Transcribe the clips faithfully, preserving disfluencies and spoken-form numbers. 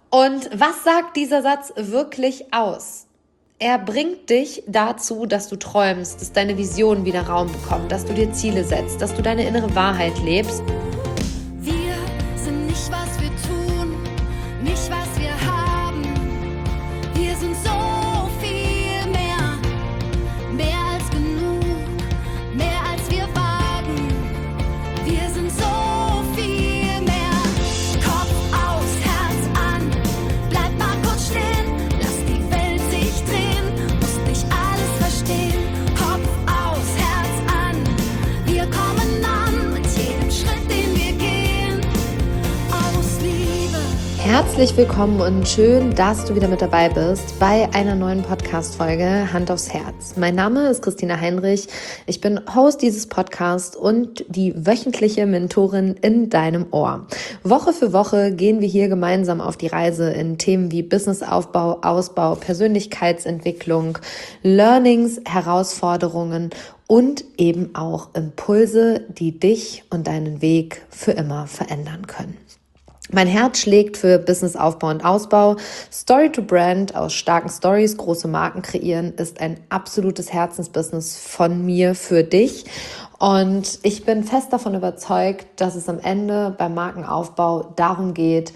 Und was sagt dieser Satz wirklich aus? Er bringt dich dazu, dass du träumst, dass deine Vision wieder Raum bekommt, dass du dir Ziele setzt, dass du deine innere Wahrheit lebst. Wir sind nicht, was wir tun, nicht, was wir haben. Wir sind so viel mehr, mehr als genug, mehr als wir wagen. Wir sind so viel mehr. Kopf aus, Herz an, bleib mal kurz stehen, lass die Welt sich drehen, musst nicht alles verstehen. Kopf aus, Herz an, wir kommen an mit jedem Schritt, den wir gehen, aus Liebe. Herzlich willkommen und schön, dass du wieder mit dabei bist bei einer neuen Podcast-Folge Hand aufs Herz. Mein Name ist Christina Heinrich. Ich bin Host dieses Podcasts und die wöchentliche Mentorin in deinem Ohr. Woche für Woche gehen wir hier gemeinsam auf die Reise in Themen wie Businessaufbau, Ausbau, Persönlichkeitsentwicklung, Learnings, Herausforderungen und eben auch Impulse, die dich und deinen Weg für immer verändern können. Mein Herz schlägt für Businessaufbau und Ausbau. Story to Brand, aus starken Stories große Marken kreieren, ist ein absolutes Herzensbusiness von mir für dich. Und ich bin fest davon überzeugt, dass es am Ende beim Markenaufbau darum geht,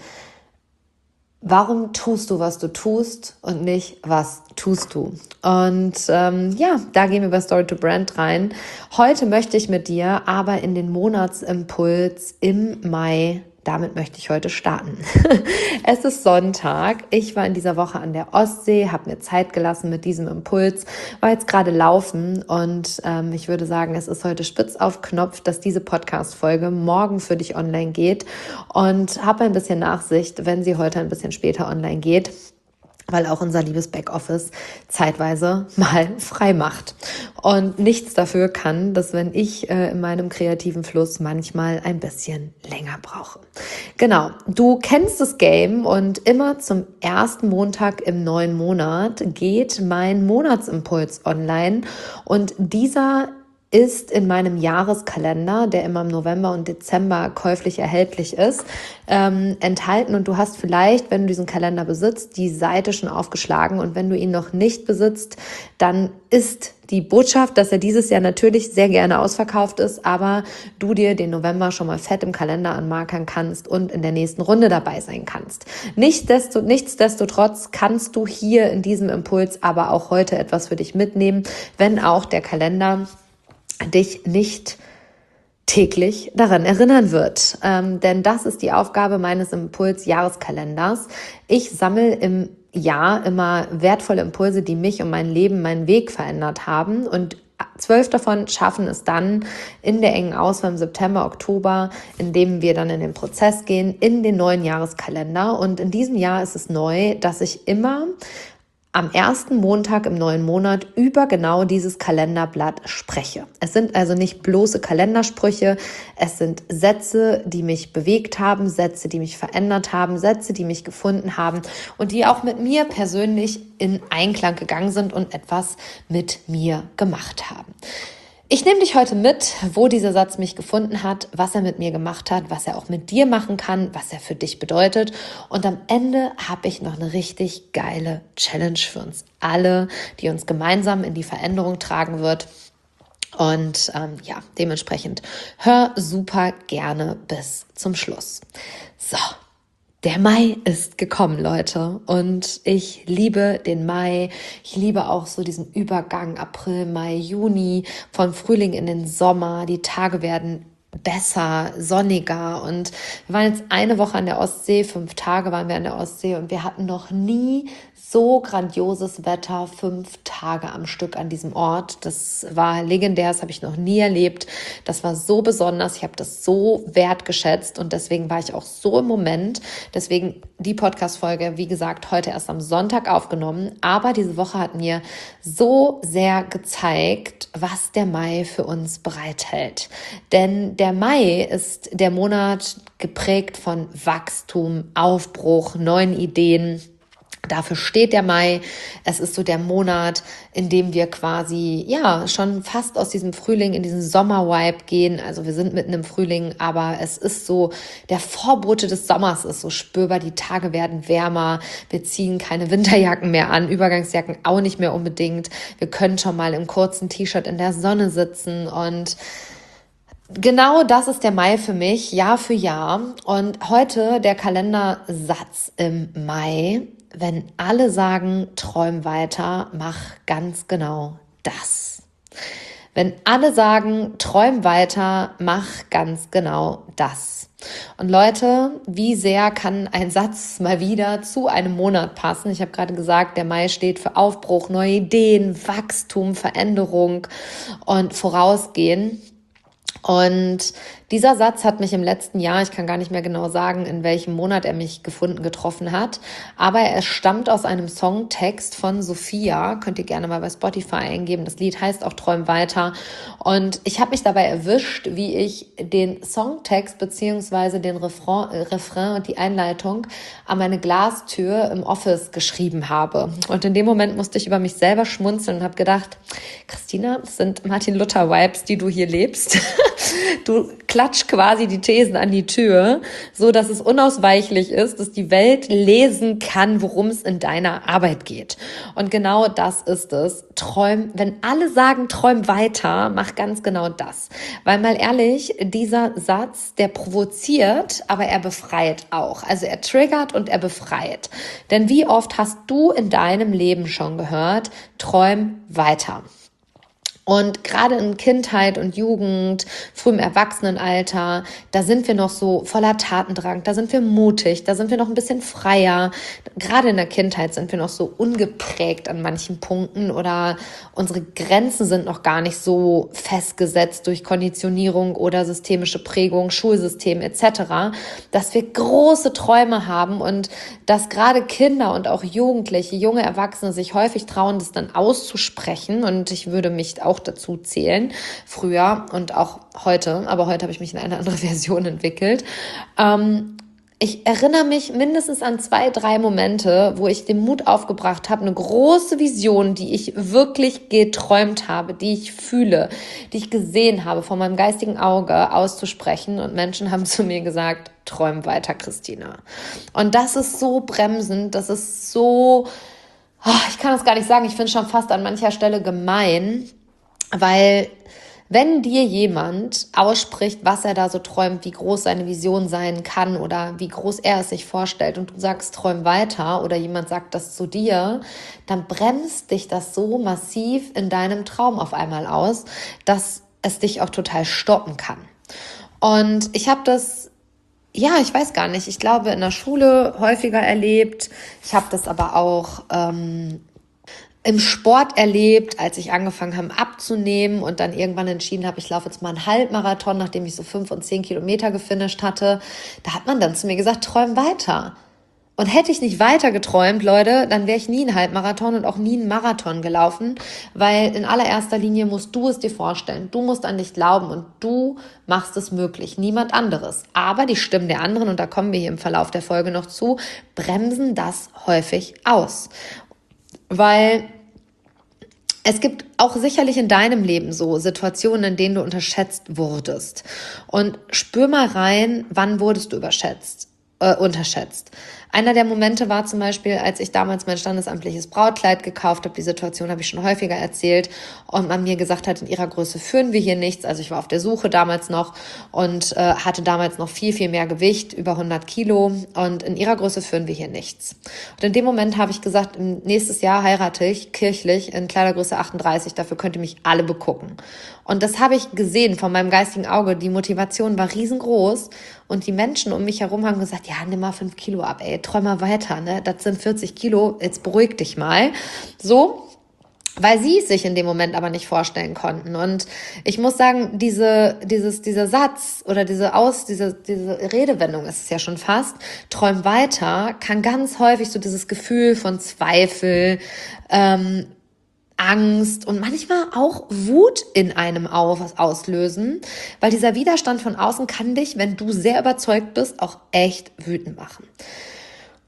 warum tust du, was du tust und nicht, was tust du? Und ähm, ja, da gehen wir bei Story to Brand rein. Heute möchte ich mit dir aber in den Monatsimpuls im Mai. Damit möchte ich heute starten. Es ist Sonntag. Ich war in dieser Woche an der Ostsee, habe mir Zeit gelassen mit diesem Impuls, war jetzt gerade laufen und ähm, ich würde sagen, es ist heute spitz auf Knopf, dass diese Podcast-Folge morgen für dich online geht und habe ein bisschen Nachsicht, wenn sie heute ein bisschen später online geht, weil auch unser liebes Backoffice zeitweise mal frei macht. Und nichts dafür kann, dass wenn ich äh, in meinem kreativen Fluss manchmal ein bisschen länger brauche. Genau, du kennst das Game und immer zum ersten Montag im neuen Monat geht mein Monatsimpuls online und dieser ist in meinem Jahreskalender, der immer im November und Dezember käuflich erhältlich ist, ähm, enthalten. Und du hast vielleicht, wenn du diesen Kalender besitzt, die Seite schon aufgeschlagen. Und wenn du ihn noch nicht besitzt, dann ist die Botschaft, dass er dieses Jahr natürlich sehr gerne ausverkauft ist, aber du dir den November schon mal fett im Kalender anmarkern kannst und in der nächsten Runde dabei sein kannst. Nichtsdesto, nichtsdestotrotz kannst du hier in diesem Impuls aber auch heute etwas für dich mitnehmen, wenn auch der Kalender dich nicht täglich daran erinnern wird. Ähm, denn das ist die Aufgabe meines Impuls-Jahreskalenders. Ich sammle im Jahr immer wertvolle Impulse, die mich und mein Leben, meinen Weg verändert haben. Und zwölf davon schaffen es dann in der engen Auswahl im September, Oktober, indem wir dann in den Prozess gehen, in den neuen Jahreskalender. Und in diesem Jahr ist es neu, dass ich immer am ersten Montag im neuen Monat über genau dieses Kalenderblatt spreche. Es sind also nicht bloße Kalendersprüche, es sind Sätze, die mich bewegt haben, Sätze, die mich verändert haben, Sätze, die mich gefunden haben und die auch mit mir persönlich in Einklang gegangen sind und etwas mit mir gemacht haben. Ich nehme dich heute mit, wo dieser Satz mich gefunden hat, was er mit mir gemacht hat, was er auch mit dir machen kann, was er für dich bedeutet. Und am Ende habe ich noch eine richtig geile Challenge für uns alle, die uns gemeinsam in die Veränderung tragen wird. Und ähm, ja, dementsprechend hör super gerne bis zum Schluss. So. Der Mai ist gekommen, Leute, und ich liebe den Mai. Ich liebe auch so diesen Übergang April, Mai, Juni, vom Frühling in den Sommer. Die Tage werden besser, sonniger und wir waren jetzt eine Woche an der Ostsee, fünf Tage waren wir an der Ostsee und wir hatten noch nie so grandioses Wetter, fünf Tage am Stück an diesem Ort. Das war legendär, das habe ich noch nie erlebt. Das war so besonders, ich habe das so wertgeschätzt und deswegen war ich auch so im Moment. Deswegen die Podcast-Folge, wie gesagt, heute erst am Sonntag aufgenommen. Aber diese Woche hat mir so sehr gezeigt, was der Mai für uns bereithält. Denn der Mai ist der Monat geprägt von Wachstum, Aufbruch, neuen Ideen. Dafür steht der Mai. Es ist so der Monat, in dem wir quasi, ja, schon fast aus diesem Frühling in diesen Sommer-Vibe gehen. Also wir sind mitten im Frühling, aber es ist so, der Vorbote des Sommers ist so spürbar. Die Tage werden wärmer. Wir ziehen keine Winterjacken mehr an, Übergangsjacken auch nicht mehr unbedingt. Wir können schon mal im kurzen T-Shirt in der Sonne sitzen und genau das ist der Mai für mich, Jahr für Jahr. Und heute der Kalendersatz im Mai: Wenn alle sagen, träum weiter, mach ganz genau das. Wenn alle sagen, träum weiter, mach ganz genau das. Und Leute, wie sehr kann ein Satz mal wieder zu einem Monat passen? Ich habe gerade gesagt, der Mai steht für Aufbruch, neue Ideen, Wachstum, Veränderung und Vorausgehen. Und dieser Satz hat mich im letzten Jahr, ich kann gar nicht mehr genau sagen, in welchem Monat er mich gefunden, getroffen hat, aber er stammt aus einem Songtext von Sophia, könnt ihr gerne mal bei Spotify eingeben, das Lied heißt auch Träum weiter, und ich habe mich dabei erwischt, wie ich den Songtext beziehungsweise den Refrain, äh, Refrain und die Einleitung an meine Glastür im Office geschrieben habe. Und in dem Moment musste ich über mich selber schmunzeln und habe gedacht, Christina, das sind Martin Luther-Vibes, die du hier lebst. Du klatsch quasi die Thesen an die Tür, so dass es unausweichlich ist, dass die Welt lesen kann, worum es in deiner Arbeit geht. Und genau das ist es. Träum, wenn alle sagen, träum weiter, mach ganz genau das. Weil mal ehrlich, dieser Satz, der provoziert, aber er befreit auch. Also er triggert und er befreit. Denn wie oft hast du in deinem Leben schon gehört, träum weiter? Und gerade in Kindheit und Jugend, frühem Erwachsenenalter, da sind wir noch so voller Tatendrang, da sind wir mutig, da sind wir noch ein bisschen freier. Gerade in der Kindheit sind wir noch so ungeprägt an manchen Punkten oder unsere Grenzen sind noch gar nicht so festgesetzt durch Konditionierung oder systemische Prägung, Schulsystem et cetera, dass wir große Träume haben und dass gerade Kinder und auch Jugendliche, junge Erwachsene sich häufig trauen, das dann auszusprechen. Und ich würde mich auch dazu zählen, früher und auch heute, aber heute habe ich mich in eine andere Version entwickelt. Ähm, ich erinnere mich mindestens an zwei, drei Momente, wo ich den Mut aufgebracht habe, eine große Vision, die ich wirklich geträumt habe, die ich fühle, die ich gesehen habe, vor meinem geistigen Auge auszusprechen, und Menschen haben zu mir gesagt, träum weiter, Christina. Und das ist so bremsend, das ist so, oh, ich kann es gar nicht sagen, ich finde es schon fast an mancher Stelle gemein, weil wenn dir jemand ausspricht, was er da so träumt, wie groß seine Vision sein kann oder wie groß er es sich vorstellt und du sagst, träum weiter, oder jemand sagt das zu dir, dann bremst dich das so massiv in deinem Traum auf einmal aus, dass es dich auch total stoppen kann. Und ich habe das, ja, ich weiß gar nicht, ich glaube in der Schule häufiger erlebt, ich habe das aber auch ähm, im Sport erlebt, als ich angefangen habe abzunehmen und dann irgendwann entschieden habe, ich laufe jetzt mal einen Halbmarathon, nachdem ich so fünf und zehn Kilometer gefinisht hatte. Da hat man dann zu mir gesagt, träum weiter. Und hätte ich nicht weiter geträumt, Leute, dann wäre ich nie einen Halbmarathon und auch nie einen Marathon gelaufen, weil in allererster Linie musst du es dir vorstellen. Du musst an dich glauben und du machst es möglich, niemand anderes. Aber die Stimmen der anderen, und da kommen wir hier im Verlauf der Folge noch zu, bremsen das häufig aus. Weil es gibt auch sicherlich in deinem Leben so Situationen, in denen du unterschätzt wurdest. Und spür mal rein, wann wurdest du überschätzt, äh, unterschätzt. Einer der Momente war zum Beispiel, als ich damals mein standesamtliches Brautkleid gekauft habe. Die Situation habe ich schon häufiger erzählt. Und man mir gesagt hat, in ihrer Größe führen wir hier nichts. Also ich war auf der Suche damals noch und äh, hatte damals noch viel, viel mehr Gewicht, über hundert Kilo. Und in ihrer Größe führen wir hier nichts. Und in dem Moment habe ich gesagt, nächstes Jahr heirate ich kirchlich in Kleidergröße achtunddreißig. Dafür könnt ihr mich alle begucken. Und das habe ich gesehen von meinem geistigen Auge. Die Motivation war riesengroß. Und die Menschen um mich herum haben gesagt, ja, nimm mal fünf Kilo ab, ey, träum mal weiter, ne? Das sind vierzig Kilo, jetzt beruhig dich mal. So, weil sie es sich in dem Moment aber nicht vorstellen konnten. Und ich muss sagen, diese, dieses, dieser Satz oder diese Aus, diese, diese Redewendung ist es ja schon fast, träum weiter, kann ganz häufig so dieses Gefühl von Zweifel, ähm, Angst und manchmal auch Wut in einem auslösen, weil dieser Widerstand von außen kann dich, wenn du sehr überzeugt bist, auch echt wütend machen.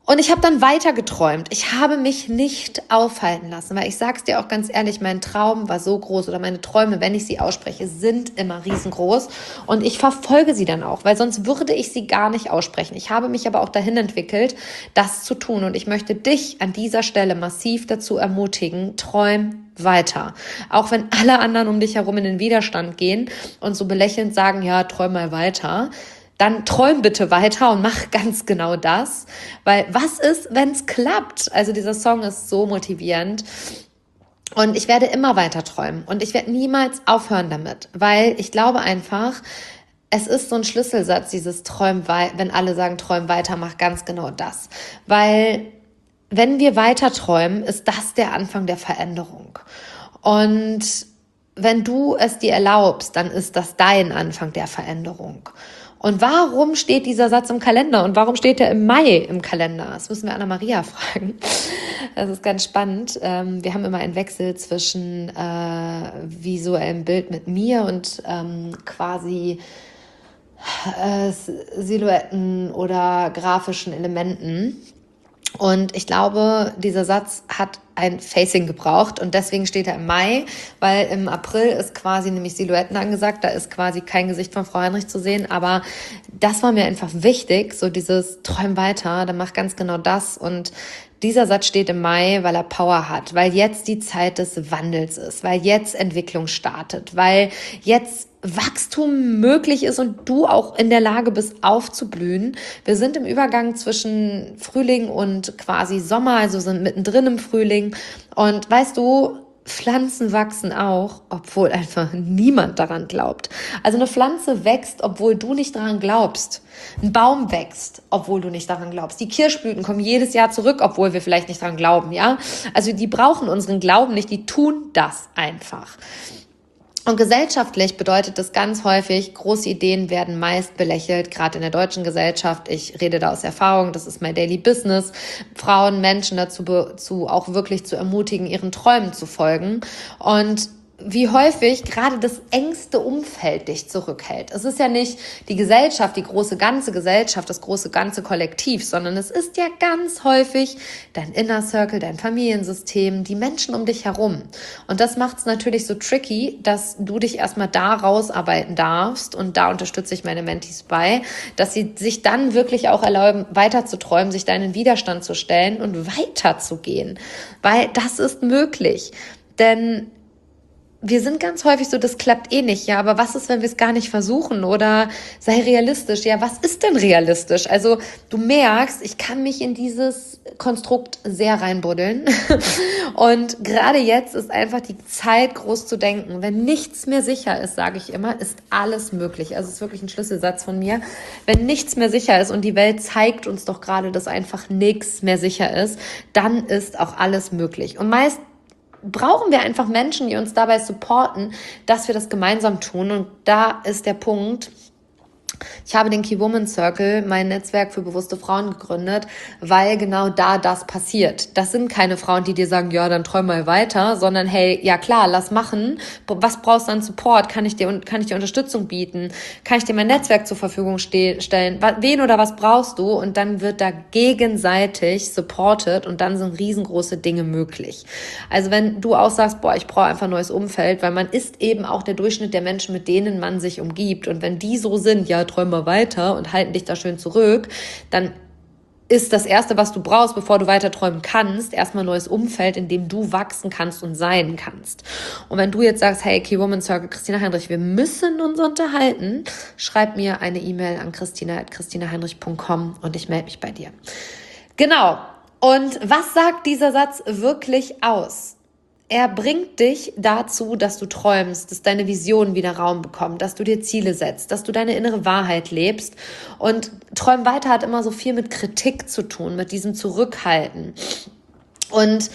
Und ich habe dann weiter geträumt. Ich habe mich nicht aufhalten lassen, weil ich sag's dir auch ganz ehrlich, mein Traum war so groß oder meine Träume, wenn ich sie ausspreche, sind immer riesengroß und ich verfolge sie dann auch, weil sonst würde ich sie gar nicht aussprechen. Ich habe mich aber auch dahin entwickelt, das zu tun und ich möchte dich an dieser Stelle massiv dazu ermutigen, träum weiter. Auch wenn alle anderen um dich herum in den Widerstand gehen und so belächelnd sagen, ja, träum mal weiter, dann träum bitte weiter und mach ganz genau das, weil was ist, wenn es klappt? Also dieser Song ist so motivierend und ich werde immer weiter träumen und ich werde niemals aufhören damit, weil ich glaube einfach, es ist so ein Schlüsselsatz, dieses Träum weiter, wenn alle sagen, träum weiter, mach ganz genau das, weil wenn wir weiter träumen, ist das der Anfang der Veränderung und wenn du es dir erlaubst, dann ist das dein Anfang der Veränderung. Und warum steht dieser Satz im Kalender und warum steht er im Mai im Kalender? Das müssen wir Anna-Maria fragen. Das ist ganz spannend. Wir haben immer einen Wechsel zwischen äh, visuellem Bild mit mir und ähm, quasi äh, Silhouetten oder grafischen Elementen. Und ich glaube, dieser Satz hat ein Facing gebraucht und deswegen steht er im Mai, weil im April ist quasi nämlich Silhouetten angesagt, da ist quasi kein Gesicht von Frau Heinrich zu sehen, aber das war mir einfach wichtig, so dieses Träum weiter, dann mach ganz genau das und dieser Satz steht im Mai, weil er Power hat, weil jetzt die Zeit des Wandels ist, weil jetzt Entwicklung startet, weil jetzt Wachstum möglich ist und du auch in der Lage bist, aufzublühen. Wir sind im Übergang zwischen Frühling und quasi Sommer, also sind mittendrin im Frühling. Und weißt du, Pflanzen wachsen auch, obwohl einfach niemand daran glaubt. Also eine Pflanze wächst, obwohl du nicht daran glaubst. Ein Baum wächst, obwohl du nicht daran glaubst. Die Kirschblüten kommen jedes Jahr zurück, obwohl wir vielleicht nicht daran glauben, ja? Also die brauchen unseren Glauben nicht, die tun das einfach. Und gesellschaftlich bedeutet das ganz häufig, große Ideen werden meist belächelt, gerade in der deutschen Gesellschaft. Ich rede da aus Erfahrung, das ist mein Daily Business, Frauen, Menschen dazu, dazu auch wirklich zu ermutigen, ihren Träumen zu folgen. Und wie häufig gerade das engste Umfeld dich zurückhält. Es ist ja nicht die Gesellschaft, die große ganze Gesellschaft, das große ganze Kollektiv, sondern es ist ja ganz häufig dein Inner Circle, dein Familiensystem, die Menschen um dich herum. Und das macht es natürlich so tricky, dass du dich erstmal da rausarbeiten darfst und da unterstütze ich meine Mentees bei, dass sie sich dann wirklich auch erlauben, weiter zu träumen, sich da in den Widerstand zu stellen und weiterzugehen, weil das ist möglich. Denn wir sind ganz häufig so, das klappt eh nicht, ja, aber was ist, wenn wir es gar nicht versuchen oder sei realistisch, ja, was ist denn realistisch? Also du merkst, ich kann mich in dieses Konstrukt sehr reinbuddeln und gerade jetzt ist einfach die Zeit, groß zu denken. Wenn nichts mehr sicher ist, sage ich immer, ist alles möglich. Also es ist wirklich ein Schlüsselsatz von mir. Wenn nichts mehr sicher ist und die Welt zeigt uns doch gerade, dass einfach nichts mehr sicher ist, dann ist auch alles möglich. Und meist brauchen wir einfach Menschen, die uns dabei supporten, dass wir das gemeinsam tun. Und da ist der Punkt, ich habe den Key Woman Circle, mein Netzwerk für bewusste Frauen, gegründet, weil genau da das passiert. Das sind keine Frauen, die dir sagen, ja, dann träum mal weiter, sondern hey, ja klar, lass machen. Was brauchst du an Support? Kann ich dir, kann ich dir Unterstützung bieten? Kann ich dir mein Netzwerk zur Verfügung ste- stellen? Wen oder was brauchst du? Und dann wird da gegenseitig supported und dann sind riesengroße Dinge möglich. Also wenn du auch sagst, boah, ich brauche einfach ein neues Umfeld, weil man ist eben auch der Durchschnitt der Menschen, mit denen man sich umgibt. Und wenn die so sind, ja, träum mal weiter und halten dich da schön zurück, dann ist das Erste, was du brauchst, bevor du weiter träumen kannst, erstmal ein neues Umfeld, in dem du wachsen kannst und sein kannst. Und wenn du jetzt sagst, hey, Key Woman Circle, Christina Heinrich, wir müssen uns unterhalten, schreib mir eine E-Mail an christina at christina heinrich punkt com und ich melde mich bei dir. Genau. Und was sagt dieser Satz wirklich aus? Er bringt dich dazu, dass du träumst, dass deine Vision wieder Raum bekommt, dass du dir Ziele setzt, dass du deine innere Wahrheit lebst. Und Träum weiter hat immer so viel mit Kritik zu tun, mit diesem Zurückhalten. Und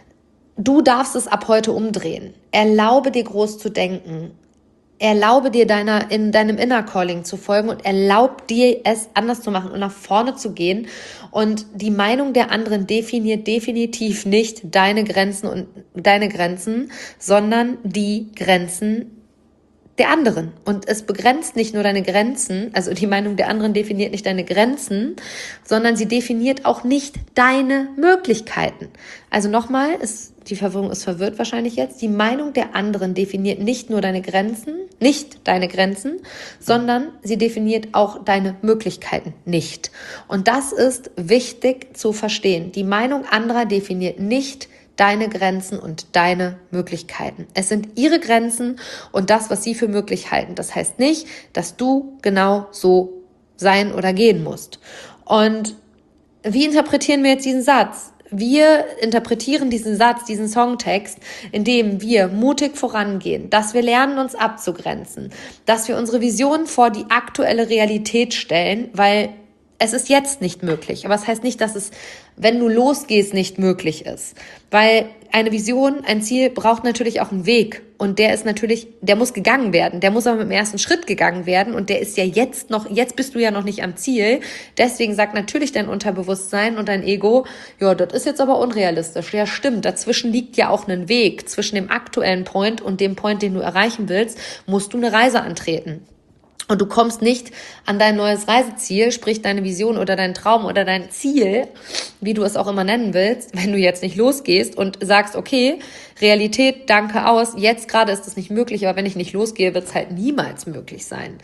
du darfst es ab heute umdrehen. Erlaube dir groß zu denken. Erlaube dir deiner, in deinem Inner Calling zu folgen und erlaub dir es anders zu machen und nach vorne zu gehen. Und die Meinung der anderen definiert definitiv nicht deine Grenzen und deine Grenzen, sondern die Grenzen der anderen. Und es begrenzt nicht nur deine Grenzen, also die Meinung der anderen definiert nicht deine Grenzen, sondern sie definiert auch nicht deine Möglichkeiten. Also nochmal, ist, die Verwirrung ist verwirrt wahrscheinlich jetzt, die Meinung der anderen definiert nicht nur deine Grenzen, nicht deine Grenzen, sondern sie definiert auch deine Möglichkeiten nicht. Und das ist wichtig zu verstehen. Die Meinung anderer definiert nicht deine Grenzen und deine Möglichkeiten. Es sind ihre Grenzen und das, was sie für möglich halten. Das heißt nicht, dass du genau so sein oder gehen musst. Und wie interpretieren wir jetzt diesen Satz? Wir interpretieren diesen Satz, diesen Songtext, indem wir mutig vorangehen, dass wir lernen, uns abzugrenzen, dass wir unsere Vision vor die aktuelle Realität stellen, weil es ist jetzt nicht möglich. Aber es heißt nicht, dass es, wenn du losgehst, nicht möglich ist. Weil eine Vision, ein Ziel braucht natürlich auch einen Weg. Und der ist natürlich, der muss gegangen werden. Der muss aber mit dem ersten Schritt gegangen werden. Und der ist ja jetzt noch, jetzt bist du ja noch nicht am Ziel. Deswegen sagt natürlich dein Unterbewusstsein und dein Ego, ja, das ist jetzt aber unrealistisch. Ja, stimmt. Dazwischen liegt ja auch ein Weg. Zwischen dem aktuellen Point und dem Point, den du erreichen willst, musst du eine Reise antreten. Und du kommst nicht an dein neues Reiseziel, sprich deine Vision oder dein Traum oder dein Ziel, wie du es auch immer nennen willst, wenn du jetzt nicht losgehst und sagst, okay, Realität, danke aus, jetzt gerade ist es nicht möglich, aber wenn ich nicht losgehe, wird es halt niemals möglich sein.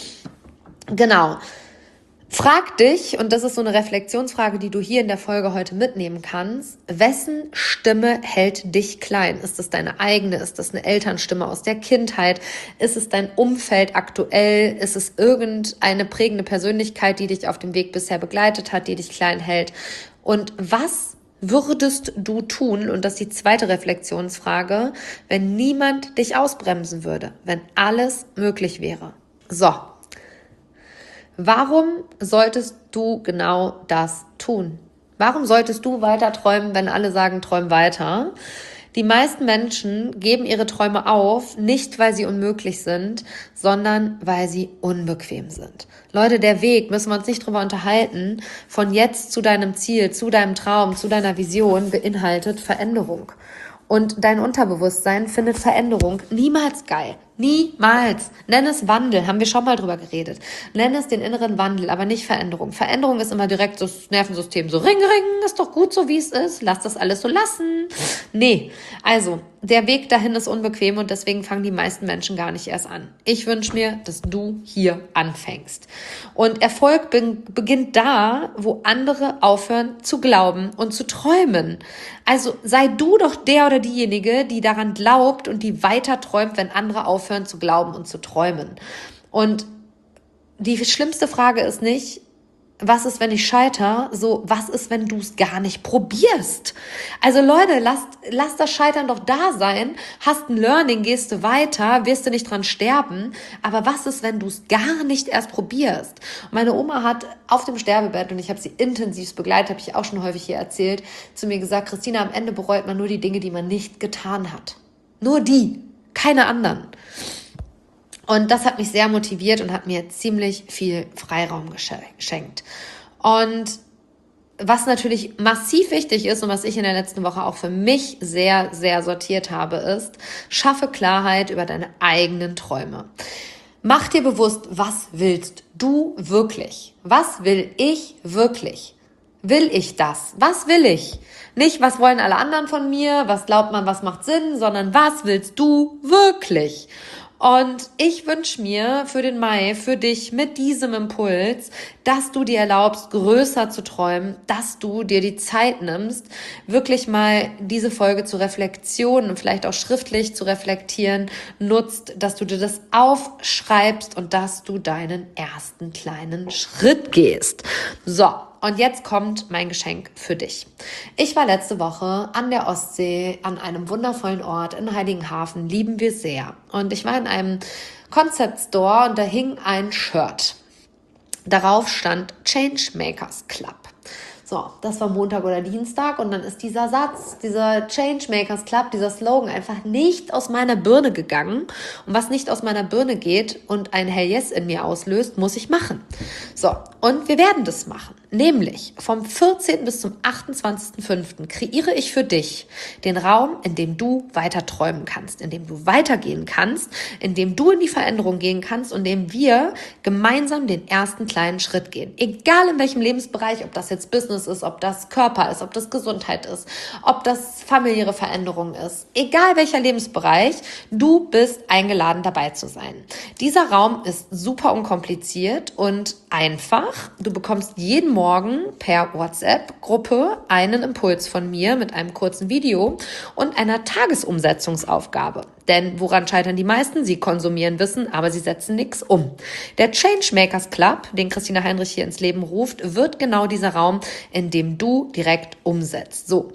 Genau. Frag dich, und das ist so eine Reflexionsfrage, die du hier in der Folge heute mitnehmen kannst, wessen Stimme hält dich klein? Ist es deine eigene? Ist das eine Elternstimme aus der Kindheit? Ist es dein Umfeld aktuell? Ist es irgendeine prägende Persönlichkeit, die dich auf dem Weg bisher begleitet hat, die dich klein hält? Und was würdest du tun, und das ist die zweite Reflexionsfrage, wenn niemand dich ausbremsen würde, wenn alles möglich wäre? So. Warum solltest du genau das tun? Warum solltest du weiter träumen, wenn alle sagen, träum weiter? Die meisten Menschen geben ihre Träume auf, nicht weil sie unmöglich sind, sondern weil sie unbequem sind. Leute, der Weg, müssen wir uns nicht drüber unterhalten, von jetzt zu deinem Ziel, zu deinem Traum, zu deiner Vision beinhaltet Veränderung. Und dein Unterbewusstsein findet Veränderung niemals geil. Niemals. Nenn es Wandel, haben wir schon mal drüber geredet. Nenn es den inneren Wandel, aber nicht Veränderung. Veränderung ist immer direkt so das Nervensystem, so ring, ring, ist doch gut so, wie es ist. Lass das alles so lassen. Nee, also der Weg dahin ist unbequem und deswegen fangen die meisten Menschen gar nicht erst an. Ich wünsche mir, dass du hier anfängst. Und Erfolg be- beginnt da, wo andere aufhören zu glauben und zu träumen. Also sei du doch der oder diejenige, die daran glaubt und die weiter träumt, wenn andere aufhören zu glauben und zu träumen. Und die schlimmste Frage ist nicht, was ist, wenn ich scheitere? So, was ist, wenn du es gar nicht probierst? Also Leute, lasst, lasst das Scheitern doch da sein. Hast ein Learning, gehst du weiter, wirst du nicht dran sterben. Aber was ist, wenn du es gar nicht erst probierst? Meine Oma hat auf dem Sterbebett, und ich habe sie intensiv begleitet, habe ich auch schon häufig hier erzählt, zu mir gesagt, Christina, am Ende bereut man nur die Dinge, die man nicht getan hat. Nur die, keine anderen. Und das hat mich sehr motiviert und hat mir ziemlich viel Freiraum geschenkt. Und was natürlich massiv wichtig ist und was ich in der letzten Woche auch für mich sehr, sehr sortiert habe, ist, schaffe Klarheit über deine eigenen Träume. Mach dir bewusst, was willst du wirklich? Was will ich wirklich? Will ich das? Was will ich? Nicht, was wollen alle anderen von mir? Was glaubt man, was macht Sinn? Sondern was willst du wirklich? Und ich wünsche mir für den Mai, für dich mit diesem Impuls, dass du dir erlaubst, größer zu träumen, dass du dir die Zeit nimmst, wirklich mal diese Folge zu reflektieren und vielleicht auch schriftlich zu reflektieren, nutzt, dass du dir das aufschreibst und dass du deinen ersten kleinen Schritt gehst. So. Und jetzt kommt mein Geschenk für dich. Ich war letzte Woche an der Ostsee, an einem wundervollen Ort in Heiligenhafen, lieben wir sehr. Und ich war in einem Concept Store und da hing ein Shirt. Darauf stand Changemakers Club. So, das war Montag oder Dienstag und dann ist dieser Satz, dieser Changemakers Club, dieser Slogan einfach nicht aus meiner Birne gegangen. Und was nicht aus meiner Birne geht und ein Hell Yes in mir auslöst, muss ich machen. So, Und wir werden das machen. Nämlich vom vierzehnten bis zum achtundzwanzigsten fünften kreiere ich für dich den Raum, in dem du weiter träumen kannst, in dem du weitergehen kannst, in dem du in die Veränderung gehen kannst und in dem wir gemeinsam den ersten kleinen Schritt gehen. Egal in welchem Lebensbereich, ob das jetzt Business ist, ob das Körper ist, ob das Gesundheit ist, ob das familiäre Veränderung ist. Egal welcher Lebensbereich, du bist eingeladen, dabei zu sein. Dieser Raum ist super unkompliziert und einfach. Du bekommst jeden Morgen per WhatsApp-Gruppe einen Impuls von mir mit einem kurzen Video und einer Tagesumsetzungsaufgabe. Denn woran scheitern die meisten? Sie konsumieren Wissen, aber sie setzen nichts um. Der Changemakers Club, den Christina Heinrich hier ins Leben ruft, wird genau dieser Raum, in dem du direkt umsetzt. So.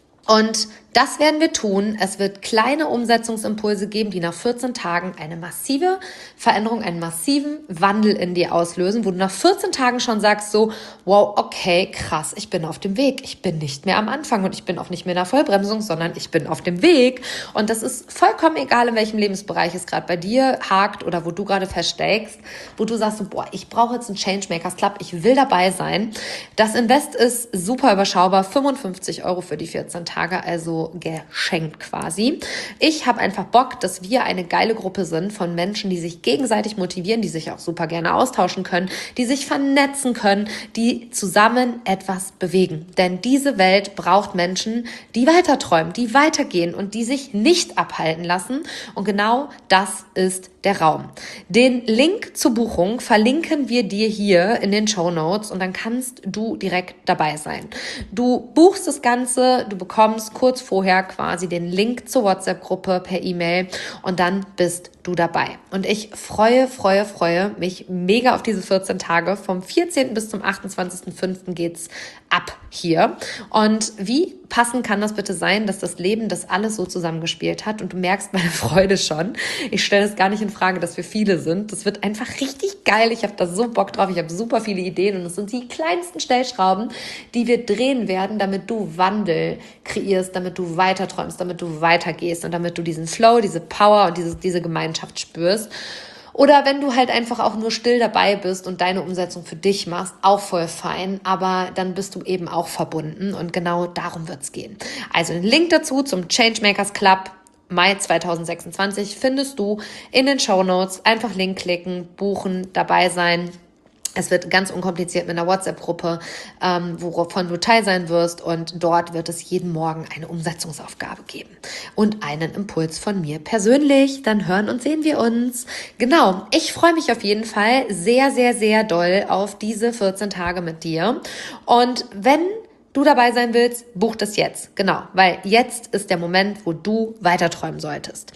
Und das werden wir tun. Es wird kleine Umsetzungsimpulse geben, die nach vierzehn Tagen eine massive Veränderung, einen massiven Wandel in dir auslösen, wo du nach vierzehn Tagen schon sagst so, wow, okay, krass, ich bin auf dem Weg. Ich bin nicht mehr am Anfang und ich bin auch nicht mehr in der Vollbremsung, sondern ich bin auf dem Weg. Und das ist vollkommen egal, in welchem Lebensbereich es gerade bei dir hakt oder wo du gerade feststeckst, wo du sagst so, boah, ich brauche jetzt einen Changemakers Club, ich will dabei sein. Das Invest ist super überschaubar, fünfundfünfzig Euro für die vierzehn Tage, also geschenkt quasi. Ich habe einfach Bock, dass wir eine geile Gruppe sind von Menschen, die sich gegenseitig motivieren, die sich auch super gerne austauschen können, die sich vernetzen können, die zusammen etwas bewegen. Denn diese Welt braucht Menschen, die weiter träumen, die weitergehen und die sich nicht abhalten lassen. Und genau das ist der Raum. Den Link zur Buchung verlinken wir dir hier in den Shownotes und dann kannst du direkt dabei sein. Du buchst das Ganze, du bekommst kurz vorher quasi den Link zur WhatsApp-Gruppe per E-Mail und dann bist du dabei. Und ich freue, freue, freue mich mega auf diese vierzehn Tage. Vom vierzehnten bis zum achtundzwanzigsten fünften geht's ab hier. Und wie passend kann das bitte sein, dass das Leben das alles so zusammengespielt hat und du merkst meine Freude schon. Ich stelle es gar nicht in Frage, dass wir viele sind. Das wird einfach richtig geil. Ich habe da so Bock drauf. Ich habe super viele Ideen und es sind die kleinsten Stellschrauben, die wir drehen werden, damit du Wandel kreierst, damit du weiterträumst, damit du weitergehst und damit du diesen Flow, diese Power und diese, diese Gemeinschaft spürst. Oder wenn du halt einfach auch nur still dabei bist und deine Umsetzung für dich machst, auch voll fein, aber dann bist du eben auch verbunden und genau darum wird's gehen. Also den Link dazu zum Changemakers Club Mai zweitausendsechsundzwanzig findest du in den Shownotes. Einfach Link klicken, buchen, dabei sein. Es wird ganz unkompliziert mit einer WhatsApp-Gruppe, ähm, wovon du Teil sein wirst und dort wird es jeden Morgen eine Umsetzungsaufgabe geben und einen Impuls von mir persönlich. Dann hören und sehen wir uns. Genau, ich freue mich auf jeden Fall sehr, sehr, sehr doll auf diese vierzehn Tage mit dir und wenn du dabei sein willst, buch das jetzt. Genau, weil jetzt ist der Moment, wo du weiterträumen solltest.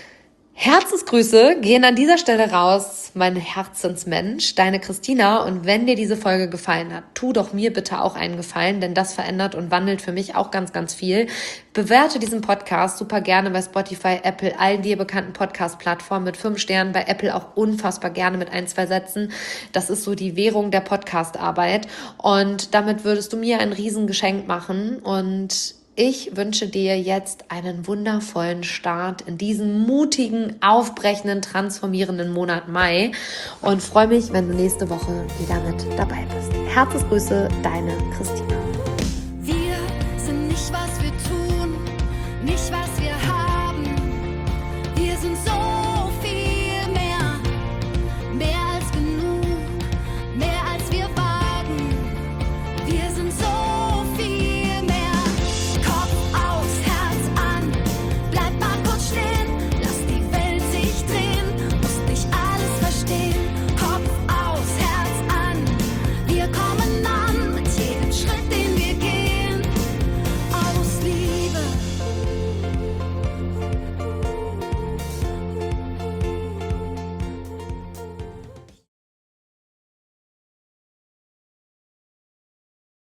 Herzensgrüße gehen an dieser Stelle raus, mein Herzensmensch, deine Christina. Und wenn dir diese Folge gefallen hat, tu doch mir bitte auch einen Gefallen, denn das verändert und wandelt für mich auch ganz, ganz viel. Bewerte diesen Podcast super gerne bei Spotify, Apple, allen dir bekannten Podcast-Plattformen mit fünf Sternen, bei Apple auch unfassbar gerne mit ein, zwei Sätzen. Das ist so die Währung der Podcast-Arbeit und damit würdest du mir ein Riesengeschenk machen und ich wünsche dir jetzt einen wundervollen Start in diesen mutigen, aufbrechenden, transformierenden Monat Mai und freue mich, wenn du nächste Woche wieder mit dabei bist. Herzensgrüße, deine Christina.